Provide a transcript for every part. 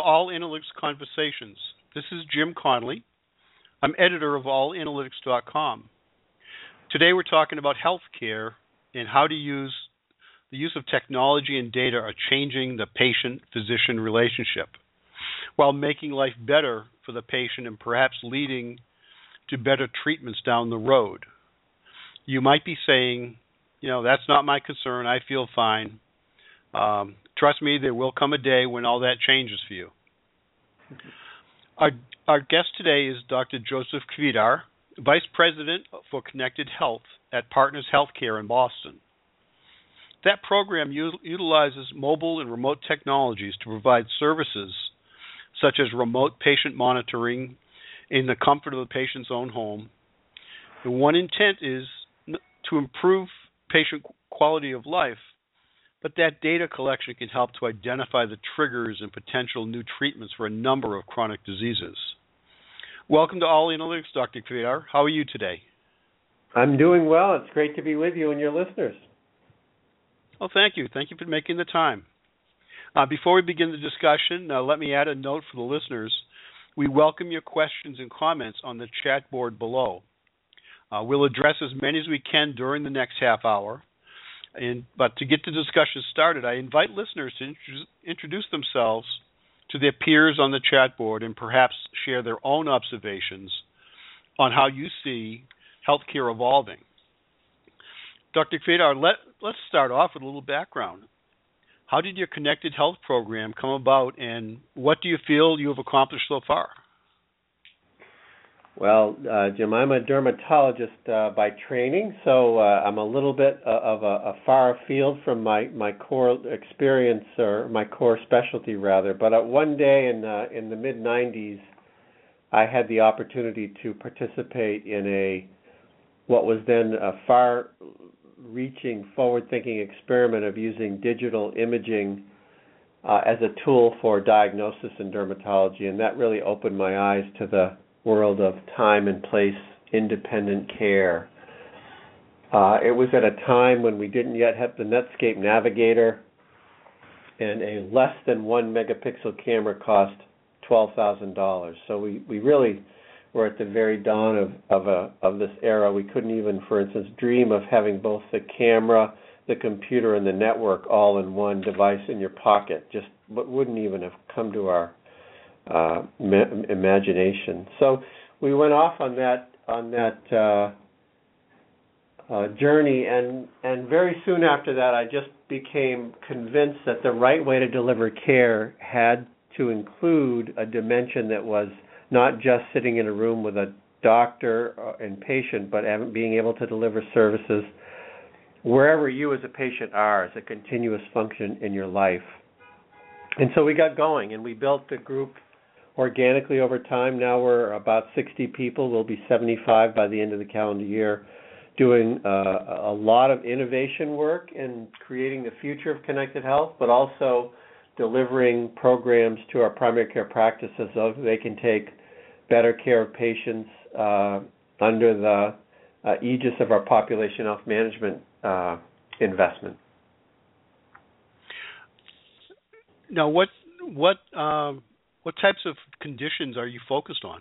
All Analytics Conversations. This is Jim Connolly. I'm editor of allanalytics.com. Today we're talking about healthcare and how the use of technology and data are changing the patient-physician relationship while making life better for the patient and perhaps leading to better treatments down the road. You might be saying, that's not my concern. I feel fine. Trust me, there will come a day when all that changes for you. Our guest today is Dr. Joseph Kvedar, Vice President for Connected Health at Partners Healthcare in Boston. That program utilizes mobile and remote technologies to provide services such as remote patient monitoring in the comfort of the patient's own home. And one intent is to improve patient quality of life, but that data collection can help to identify the triggers and potential new treatments for a number of chronic diseases. Welcome to All Analytics, Dr. Kvedar. How are you today? I'm doing well. It's great to be with you and your listeners. Well, thank you. Thank you for making the time. Before we begin the discussion, let me add a note for the listeners. We welcome your questions and comments on the chat board below. We'll address as many as we can during the next half hour. But to get the discussion started, I invite listeners to introduce themselves to their peers on the chat board and perhaps share their own observations on how you see healthcare evolving. Dr. Kvedar, let's start off with a little background. How did your Connected Health program come about, and what do you feel you have accomplished so far? Well, Jim, I'm a dermatologist by training, so I'm a little bit of a far field from my core experience, or my core specialty, rather. But one day in the mid-'90s, I had the opportunity to participate in what was then a far-reaching, forward-thinking experiment of using digital imaging as a tool for diagnosis in dermatology, and that really opened my eyes to the world of time and place independent care. It was at a time when we didn't yet have the Netscape Navigator, and a less than 1 megapixel camera cost $12,000. So we really were at the very dawn of this era. We couldn't even, for instance, dream of having both the camera, the computer, and the network all in one device in your pocket. Just what wouldn't even have come to our imagination. So we went off on that journey, and very soon after that, I just became convinced that the right way to deliver care had to include a dimension that was not just sitting in a room with a doctor and patient, but being able to deliver services wherever you as a patient are, as a continuous function in your life. And so we got going, and we built the group organically over time. Now we're about 60 people. We'll be 75 by the end of the calendar year, doing a lot of innovation work and creating the future of connected health, but also delivering programs to our primary care practices so they can take better care of patients under the aegis of our population health management investment. Now, what types of conditions are you focused on?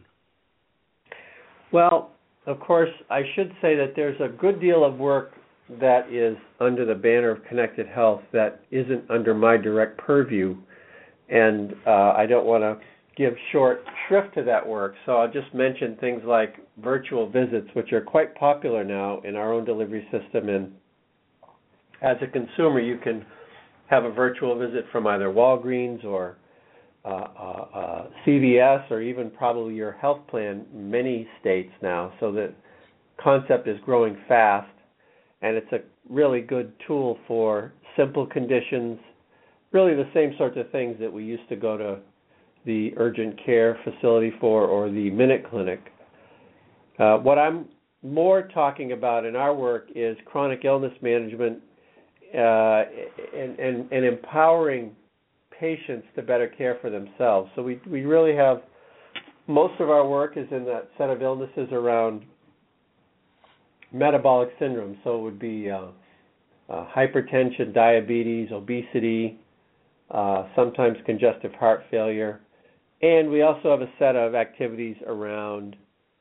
Well, of course, I should say that there's a good deal of work that is under the banner of connected health that isn't under my direct purview, and I don't want to give short shrift to that work. So I'll just mention things like virtual visits, which are quite popular now in our own delivery system. And as a consumer, you can have a virtual visit from either Walgreens or CVS, or even probably your health plan in many states now. So the concept is growing fast, and it's a really good tool for simple conditions, really the same sorts of things that we used to go to the urgent care facility for, or the Minute Clinic. What I'm more talking about in our work is chronic illness management and empowering patients to better care for themselves. So we really have, most of our work is in that set of illnesses around metabolic syndrome. So it would be hypertension, diabetes, obesity, sometimes congestive heart failure. And we also have a set of activities around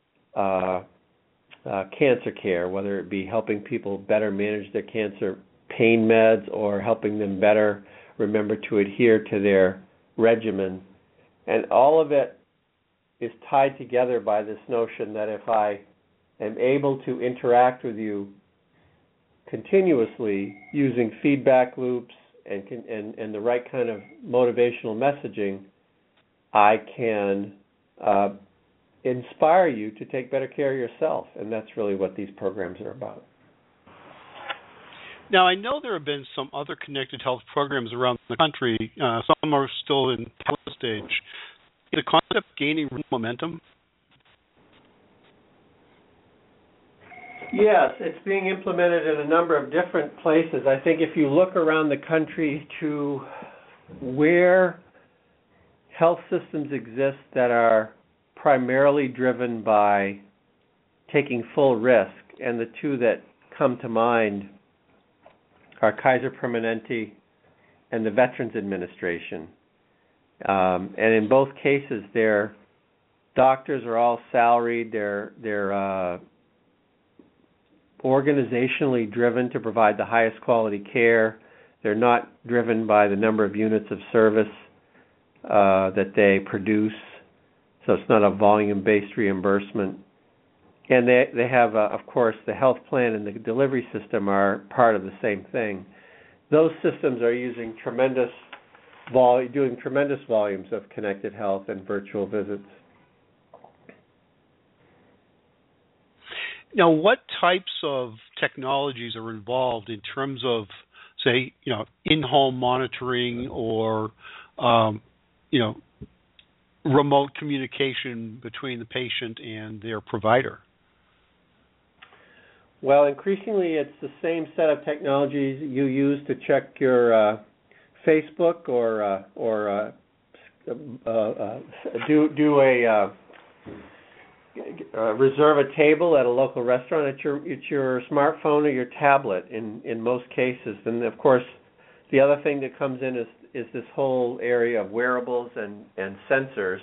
cancer care, whether it be helping people better manage their cancer pain meds or helping them better remember to adhere to their regimen. And all of it is tied together by this notion that if I am able to interact with you continuously using feedback loops and the right kind of motivational messaging, I can inspire you to take better care of yourself. And that's really what these programs are about. Now, I know there have been some other connected health programs around the country. Some are still in pilot stage. Is the concept gaining momentum? Yes, it's being implemented in a number of different places. I think if you look around the country to where health systems exist that are primarily driven by taking full risk, and the two that come to mind are Kaiser Permanente and the Veterans Administration. And in both cases, their doctors are all salaried. They're organizationally driven to provide the highest quality care. They're not driven by the number of units of service that they produce, so it's not a volume-based reimbursement. And they have, of course, the health plan and the delivery system are part of the same thing. Those systems are using doing tremendous volumes of connected health and virtual visits. Now, what types of technologies are involved in terms of, say, in-home monitoring or, remote communication between the patient and their provider? Well, increasingly, it's the same set of technologies you use to check your Facebook or reserve a table at a local restaurant at your smartphone or your tablet in most cases. And of course, the other thing that comes in is this whole area of wearables and sensors.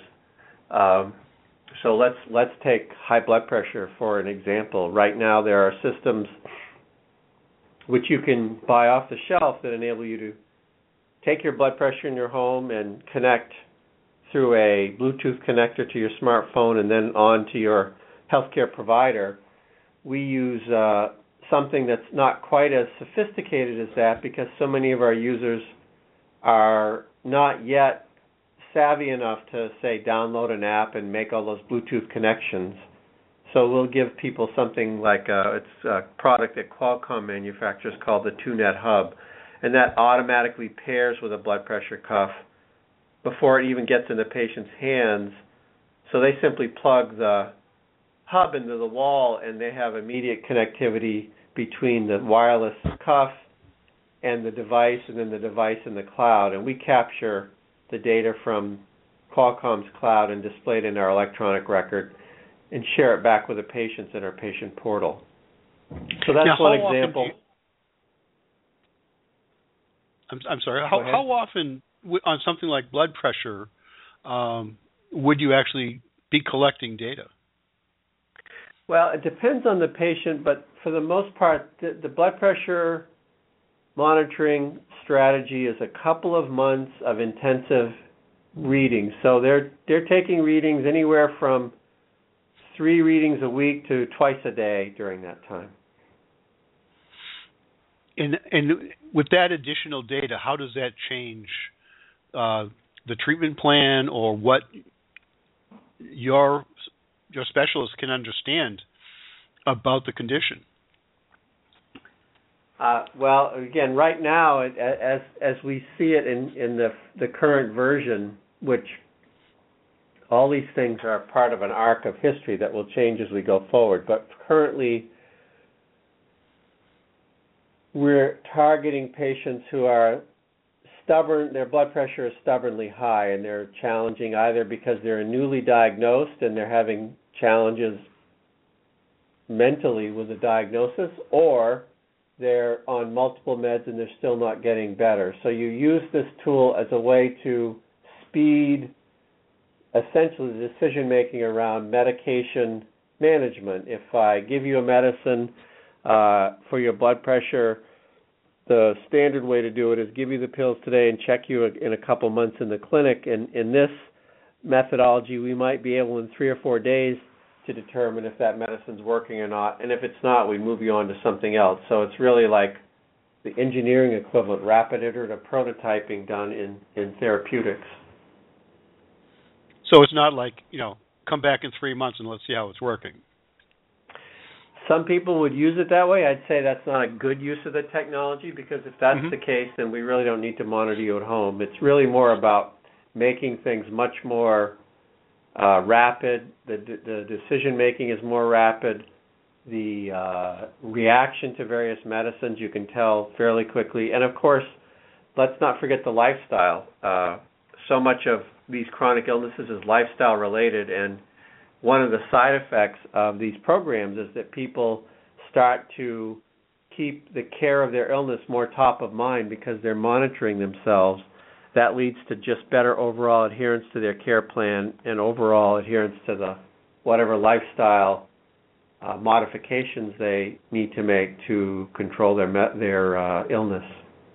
So let's take high blood pressure for an example. Right now, there are systems which you can buy off the shelf that enable you to take your blood pressure in your home and connect through a Bluetooth connector to your smartphone and then on to your healthcare provider. We use something that's not quite as sophisticated as that because so many of our users are not yet savvy enough to, say, download an app and make all those Bluetooth connections. So we'll give people something like it's a product that Qualcomm manufactures called the TueNet Hub, and that automatically pairs with a blood pressure cuff before it even gets in the patient's hands. So they simply plug the hub into the wall and they have immediate connectivity between the wireless cuff and the device, and then the device in the cloud. And we capture the data from Qualcomm's cloud and display it in our electronic record and share it back with the patients in our patient portal. So that's one example. I'm sorry. How often on something like blood pressure would you actually be collecting data? Well, it depends on the patient, but for the most part, the blood pressure monitoring strategy is a couple of months of intensive readings. So they're taking readings anywhere from 3 readings a week to twice a day during that time. And with that additional data, how does that change the treatment plan or what your specialist can understand about the condition? Well, again, right now, as we see it in the current version, which all these things are part of an arc of history that will change as we go forward. But currently, we're targeting patients who are stubborn, their blood pressure is stubbornly high, and they're challenging either because they're newly diagnosed and they're having challenges mentally with the diagnosis, or they're on multiple meds and they're still not getting better. So you use this tool as a way to speed essentially the decision making around medication management. If I give you a medicine for your blood pressure, the standard way to do it is give you the pills today and check you in a couple months in the clinic. And in this methodology, we might be able in 3 or 4 days to determine if that medicine's working or not. And if it's not, we move you on to something else. So it's really like the engineering equivalent, rapid iterative prototyping done in therapeutics. So it's not like, come back in 3 months and let's see how it's working. Some people would use it that way. I'd say that's not a good use of the technology, because if that's the case, then we really don't need to monitor you at home. It's really more about making things much more rapid. The decision making is more rapid. The reaction to various medicines you can tell fairly quickly. And of course, let's not forget the lifestyle. So much of these chronic illnesses is lifestyle related, and one of the side effects of these programs is that people start to keep the care of their illness more top of mind because they're monitoring themselves. That leads to just better overall adherence to their care plan and overall adherence to the whatever lifestyle modifications they need to make to control their illness.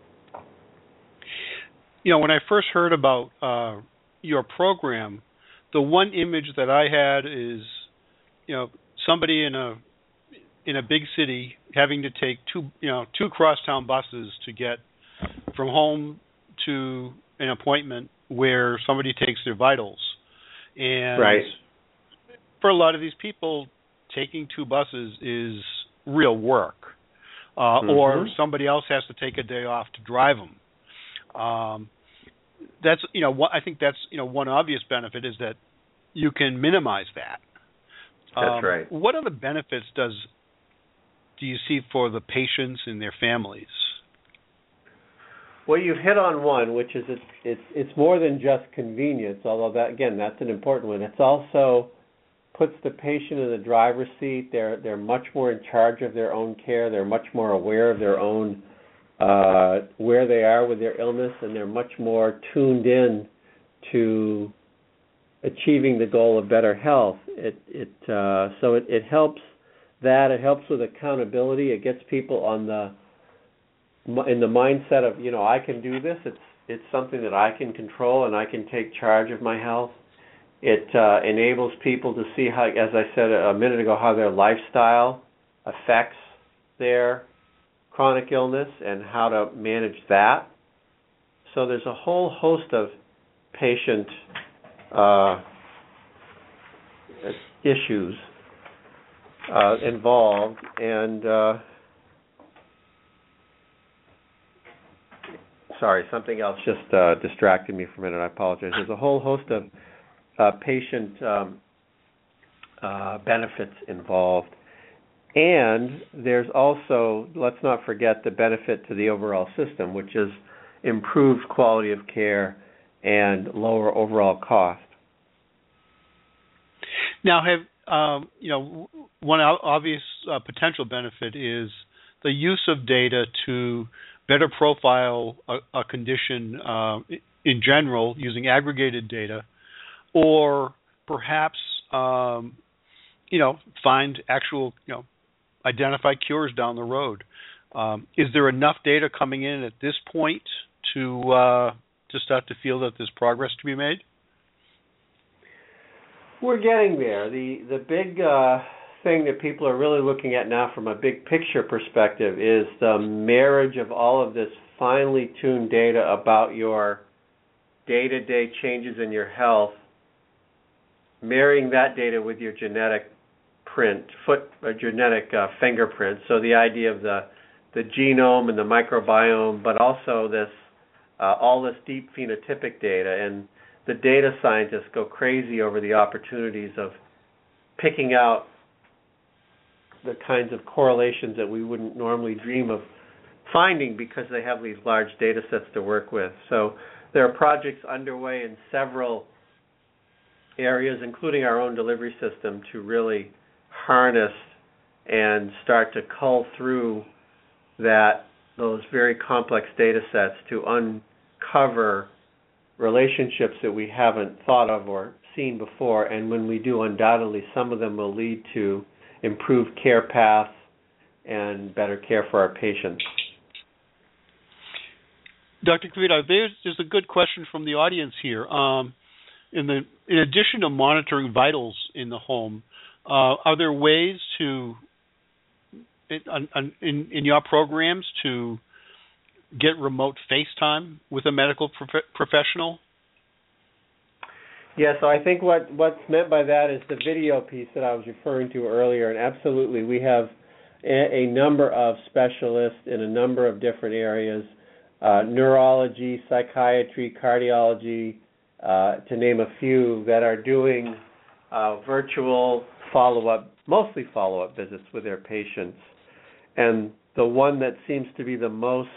When I first heard about your program, the one image that I had is, somebody in a big city having to take two crosstown buses to get from home to an appointment where somebody takes their vitals. And for a lot of these people, taking 2 buses is real work. Or somebody else has to take a day off to drive them. That's I think that's one obvious benefit is that you can minimize that. That's right. What other benefits do you see for the patients and their families? Well, you've hit on one, which is it's more than just convenience. Although that's an important one. It's also puts the patient in the driver's seat. They're much more in charge of their own care. They're much more aware of their own where they are with their illness, and they're much more tuned in to achieving the goal of better health. So it helps that. It helps with accountability. It gets people in the mindset of, I can do this. It's something that I can control and I can take charge of my health. It enables people to see how, as I said a minute ago, how their lifestyle affects their chronic illness and how to manage that. So there's a whole host of patient issues involved, and sorry, something else just distracted me for a minute. I apologize. There's a whole host of patient benefits involved. And there's also, let's not forget, the benefit to the overall system, which is improved quality of care and lower overall cost. Now, one obvious potential benefit is the use of data to better profile a condition in general using aggregated data, or perhaps find actual identify cures down the road. Is there enough data coming in at this point to start to feel that there's progress to be made? We're getting there. The big thing that people are really looking at now from a big picture perspective is the marriage of all of this finely tuned data about your day-to-day changes in your health, marrying that data with your genetic genetic fingerprint. So the idea of the genome and the microbiome, but also this all this deep phenotypic data. And the data scientists go crazy over the opportunities of picking out the kinds of correlations that we wouldn't normally dream of finding because they have these large data sets to work with. So there are projects underway in several areas, including our own delivery system, to really harness and start to cull through those very complex data sets to uncover relationships that we haven't thought of or seen before, and when we do, undoubtedly, some of them will lead to improved care paths and better care for our patients. Dr. Kavita, there's a good question from the audience here. In addition to monitoring vitals in the home, are there ways to, in your programs, to get remote FaceTime with a medical professional? Yeah, so I think what's meant by that is the video piece that I was referring to earlier, and absolutely we have a number of specialists in a number of different areas, neurology, psychiatry, cardiology, to name a few, that are doing virtual follow-up, mostly follow-up visits with their patients. And the one that seems to be the most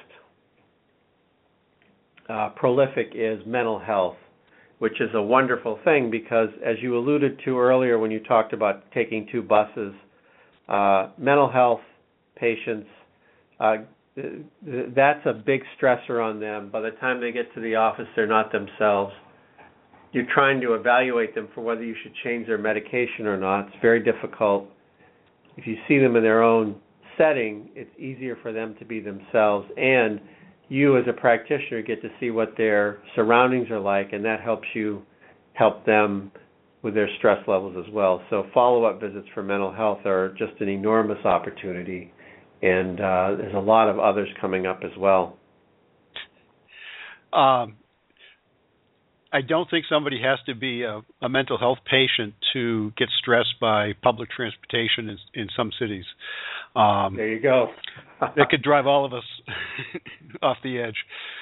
prolific is mental health, which is a wonderful thing because, as you alluded to earlier when you talked about taking two buses, mental health patients, that's a big stressor on them. By the time they get to the office, they're not themselves. You're trying to evaluate them for whether you should change their medication or not. It's very difficult. If you see them in their own setting, it's easier for them to be themselves, and you as a practitioner get to see what their surroundings are like, and that helps you help them with their stress levels as well. So follow-up visits for mental health are just an enormous opportunity, and there's a lot of others coming up as well. I don't think somebody has to be a mental health patient to get stressed by public transportation in some cities. There you go. That could drive all of us off the edge.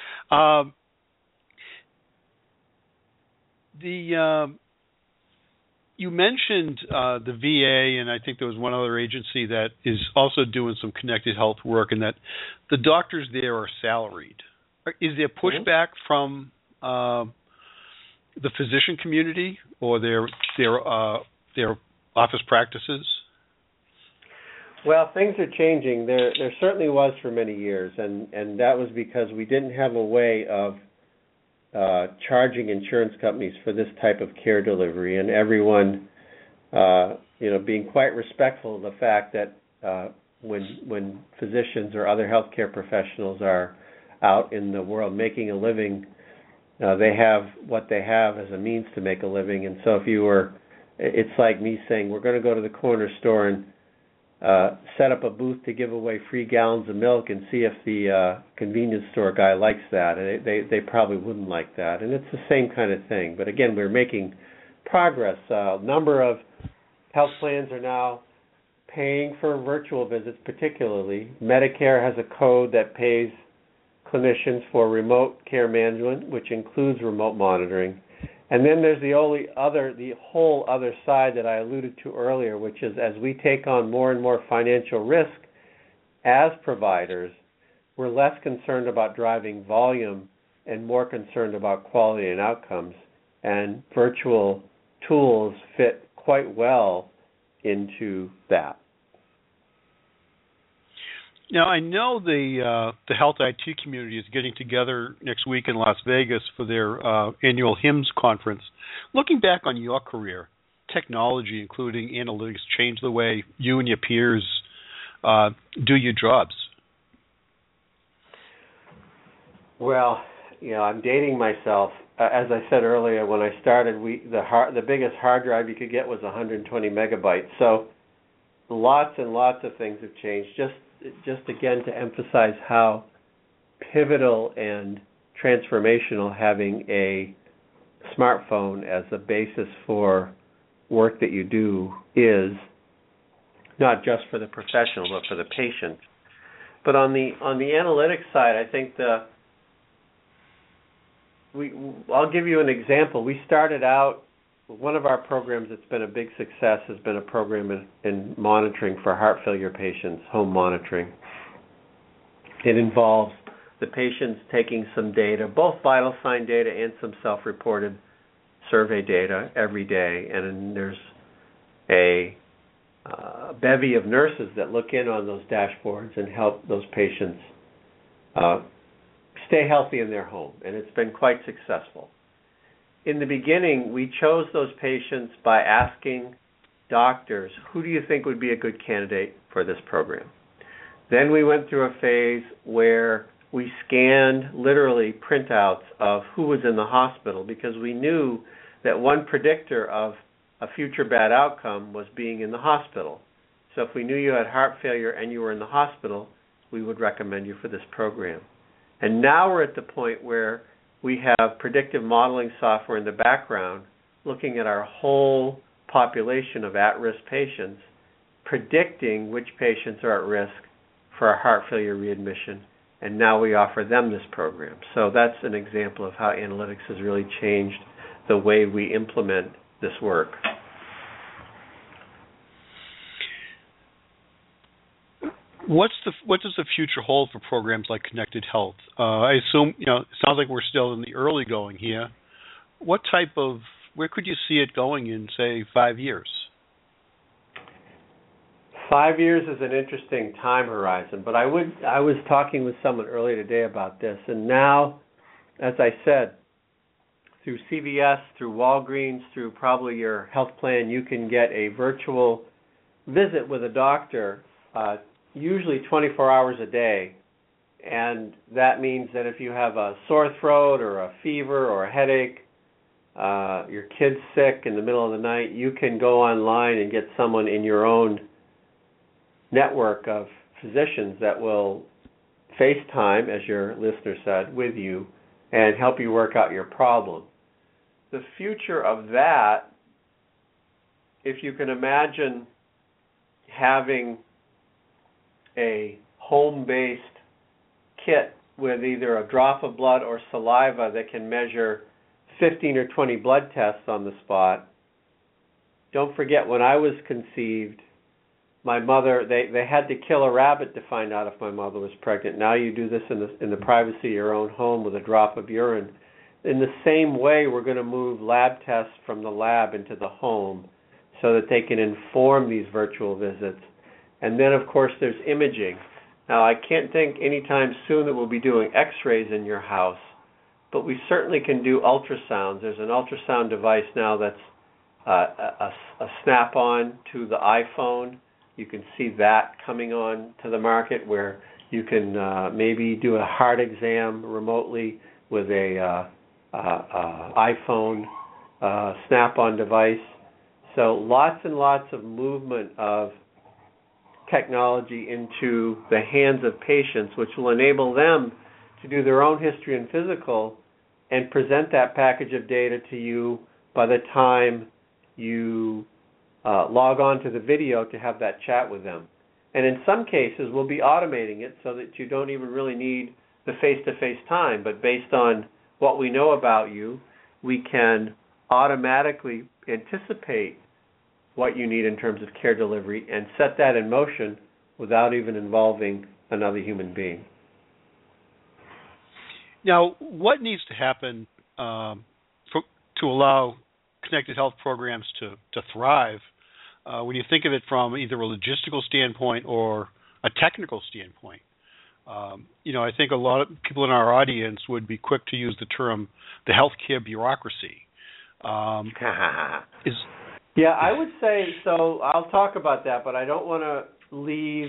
You mentioned the VA, and I think there was one other agency that is also doing some connected health work, and that the doctors there are salaried. Is there pushback from the physician community or their office practices? Well, things are changing. There certainly was for many years, and that was because we didn't have a way of charging insurance companies for this type of care delivery, and everyone, being quite respectful of the fact that when physicians or other healthcare professionals are out in the world making a living, they have what they have as a means to make a living. And so it's like me saying, we're going to go to the corner store and set up a booth to give away free gallons of milk and see if the convenience store guy likes that. And they probably wouldn't like that. And it's the same kind of thing. But again, we're making progress. A number of health plans are now paying for virtual visits, particularly. Medicare has a code that pays clinicians for remote care management, which includes remote monitoring. And then there's the whole other side that I alluded to earlier, which is as we take on more and more financial risk as providers, we're less concerned about driving volume and more concerned about quality and outcomes. And virtual tools fit quite well into that. Now, I know the Health IT community is getting together next week in Las Vegas for their annual HIMSS conference. Looking back on your career, technology, including analytics, changed the way you and your peers do your jobs. Well, I'm dating myself. As I said earlier, when I started, the biggest hard drive you could get was 120 megabytes. So lots and lots of things have changed. Just again to emphasize how pivotal and transformational having a smartphone as a basis for work that you do is, not just for the professional but for the patient. But on the analytics side, I think I'll give you an example. We started out, one of our programs that's been a big success has been a program in monitoring for heart failure patients, home monitoring. It involves the patients taking some data, both vital sign data and some self-reported survey data every day, and then there's a bevy of nurses that look in on those dashboards and help those patients stay healthy in their home, and it's been quite successful. in the beginning, we chose those patients by asking doctors, who do you think would be a good candidate for this program? Then we went through a phase where we scanned literally printouts of who was in the hospital, because we knew that one predictor of a future bad outcome was being in the hospital. So if we knew you had heart failure and you were in the hospital, we would recommend you for this program. And now we're at the point where we have predictive modeling software in the background looking at our whole population of at-risk patients, predicting which patients are at risk for a heart failure readmission, and now we offer them this program. So that's an example of how analytics has really changed the way we implement this work. What does the future hold for programs like Connected Health? I assume, it sounds like we're still in the early going here. Where could you see it going in, say, 5 years? 5 years is an interesting time horizon, but I was talking with someone earlier today about this, and now, as I said, through CVS, through Walgreens, through probably your health plan, you can get a virtual visit with a doctor, usually 24 hours a day, and that means that if you have a sore throat or a fever or a headache, your kid's sick in the middle of the night, you can go online and get someone in your own network of physicians that will FaceTime, as your listener said, with you and help you work out your problem. The future of that, if you can imagine having a home-based kit with either a drop of blood or saliva that can measure 15 or 20 blood tests on the spot. Don't forget, when I was conceived, my mother, they had to kill a rabbit to find out if my mother was pregnant. Now you do this in the privacy of your own home with a drop of urine. In the same way, we're going to move lab tests from the lab into the home so that they can inform these virtual visits. And then, of course, there's imaging. Now, I can't think anytime soon that we'll be doing x-rays in your house, but we certainly can do ultrasounds. There's an ultrasound device now that's a snap-on to the iPhone. You can see that coming on to the market, where you can maybe do a heart exam remotely with a iPhone snap-on device. So lots and lots of movement of technology into the hands of patients, which will enable them to do their own history and physical and present that package of data to you by the time you log on to the video to have that chat with them. And in some cases, we'll be automating it so that you don't even really need the face-to-face time, but based on what we know about you, we can automatically anticipate what you need in terms of care delivery and set that in motion without even involving another human being. Now, what needs to happen to allow connected health programs to thrive when you think of it from either a logistical standpoint or a technical standpoint? I think a lot of people in our audience would be quick to use the term the healthcare bureaucracy. Yeah, I would say, so I'll talk about that, but I don't want to leave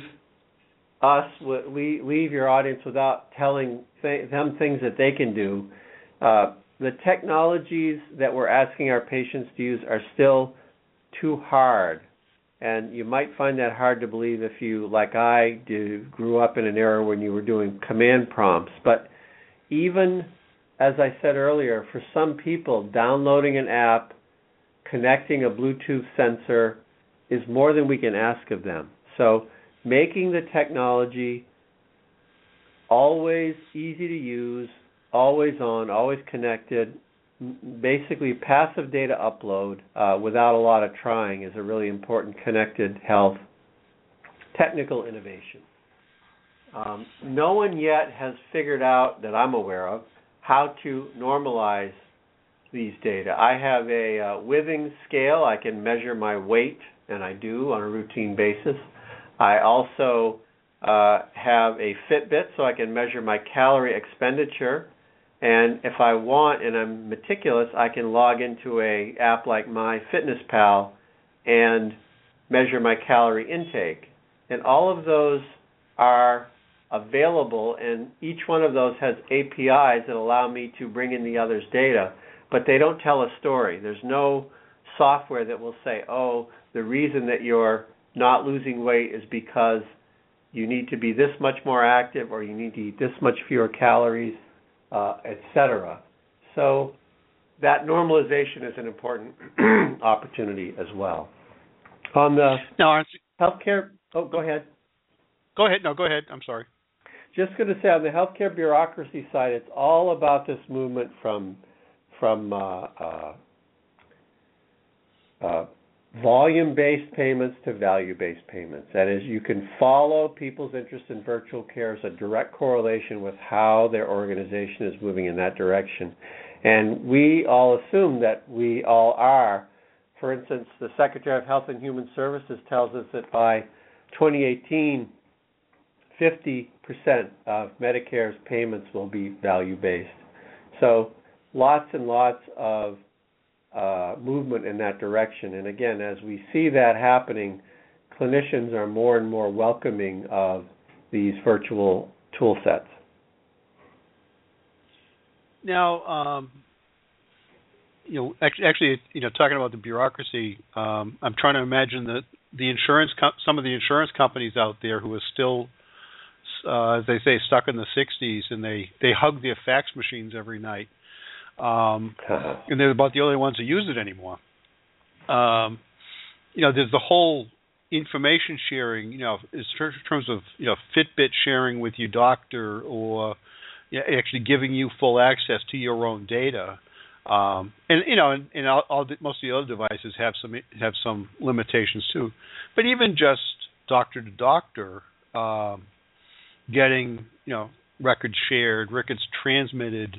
your audience without telling them things that they can do. The technologies that we're asking our patients to use are still too hard, and you might find that hard to believe if you, like I do, grew up in an era when you were doing command prompts. But even, as I said earlier, for some people, downloading an app, connecting a Bluetooth sensor is more than we can ask of them. So making the technology always easy to use, always on, always connected, basically passive data upload without a lot of trying is a really important connected health technical innovation. No one yet has figured out, that I'm aware of, how to normalize these data. I have a Withings scale. I can measure my weight, and I do on a routine basis. I also have a Fitbit, so I can measure my calorie expenditure. And if I want and I'm meticulous, I can log into a app like MyFitnessPal and measure my calorie intake. And all of those are available, and each one of those has APIs that allow me to bring in the other's data, but they don't tell a story. There's no software that will say, oh, the reason that you're not losing weight is because you need to be this much more active or you need to eat this much fewer calories, etc. So that normalization is an important opportunity as well. On the healthcare, go ahead. Go ahead. No, go ahead. I'm sorry. Just going to say, on the healthcare bureaucracy side, it's all about this movement from volume-based payments to value-based payments. That is, you can follow people's interest in virtual care as a direct correlation with how their organization is moving in that direction. And we all assume that we all are. For instance, the Secretary of Health and Human Services tells us that by 2018, 50% of Medicare's payments will be value-based. So lots and lots of movement in that direction. And again, as we see that happening, clinicians are more and more welcoming of these virtual tool sets. Now, actually, talking about the bureaucracy, I'm trying to imagine that some of the insurance companies out there who are still, as they say, stuck in the 60s, and they hug their fax machines every night. And they're about the only ones who use it anymore. There's the whole information sharing, in terms of, Fitbit sharing with your doctor, or actually giving you full access to your own data. Most of the other devices have some limitations too. But even just doctor to doctor, getting, records shared, records transmitted.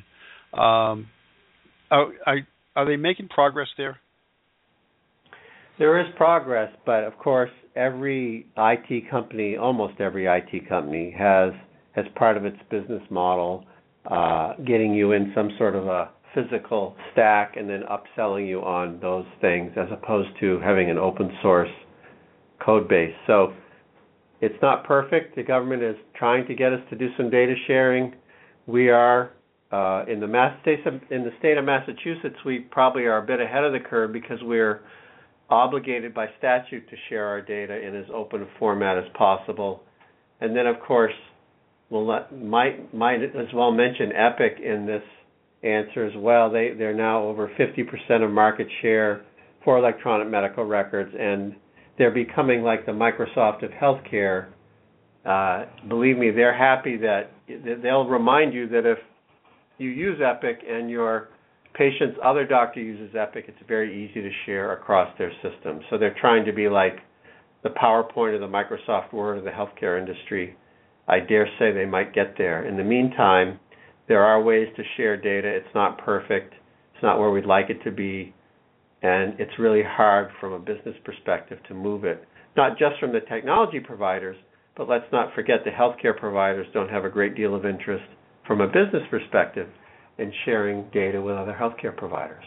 Are they making progress there? There is progress, but of course, every IT company, almost every IT company, has as part of its business model getting you in some sort of a physical stack and then upselling you on those things, as opposed to having an open source code base. So it's not perfect. The government is trying to get us to do some data sharing. We are in the state of Massachusetts, we probably are a bit ahead of the curve because we're obligated by statute to share our data in as open a format as possible. And then, of course, might as well mention Epic in this answer as well. They're now over 50% of market share for electronic medical records, and they're becoming like the Microsoft of healthcare. Believe me, they're happy that they'll remind you that if you use Epic and your patient's other doctor uses Epic, it's very easy to share across their system. So they're trying to be like the PowerPoint or the Microsoft Word of the healthcare industry. I dare say they might get there. In the meantime, there are ways to share data. It's not perfect. It's not where we'd like it to be. And it's really hard from a business perspective to move it. Not just from the technology providers, but let's not forget the healthcare providers don't have a great deal of interest from a business perspective in sharing data with other healthcare providers.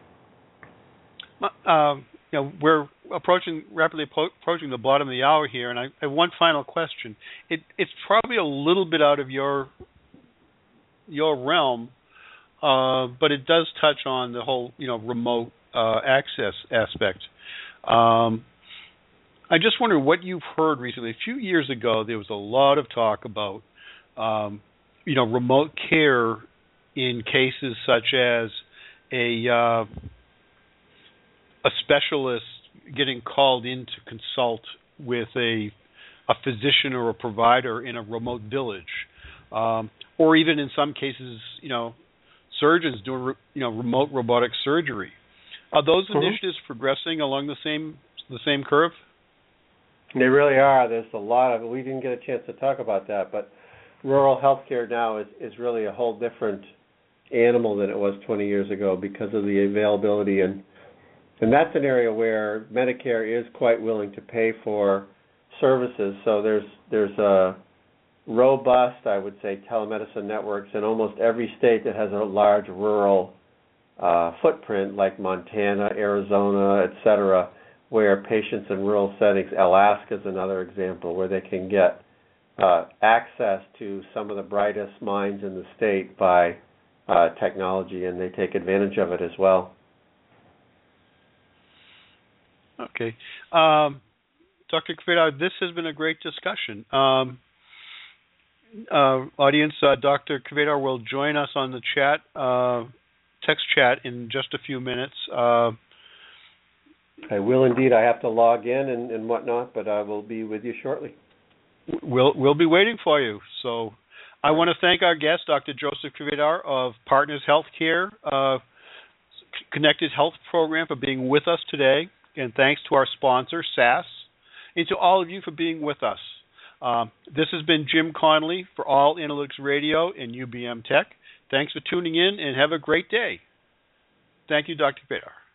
We're rapidly approaching the bottom of the hour here, and I have one final question. It's probably a little bit out of your realm, but it does touch on the whole remote access aspect. I just wonder what you've heard recently. A few years ago, there was a lot of talk about remote care in cases such as a specialist getting called in to consult with a physician or a provider in a remote village, or even in some cases, surgeons doing remote robotic surgery. Are those initiatives progressing along the same curve? They really are. There's a lot of it. We didn't get a chance to talk about that, but rural healthcare now is really a whole different animal than it was 20 years ago because of the availability, and that's an area where Medicare is quite willing to pay for services. So there's a robust, I would say, telemedicine networks in almost every state that has a large rural footprint, like Montana, Arizona, etc., where patients in rural settings, Alaska is another example, where they can get access to some of the brightest minds in the state by technology, and they take advantage of it as well. Okay. Dr. Kvedar, this has been a great discussion. Audience, Dr. Kvedar will join us on the chat, text chat, in just a few minutes. I will indeed. I have to log in and whatnot, but I will be with you shortly. We'll be waiting for you. So I want to thank our guest, Dr. Joseph Kvedar of Partners Healthcare Connected Health Program, for being with us today. And thanks to our sponsor, SAS, and to all of you for being with us. This has been Jim Connolly for All Analytics Radio and UBM Tech. Thanks for tuning in, and have a great day. Thank you, Dr. Kvedar.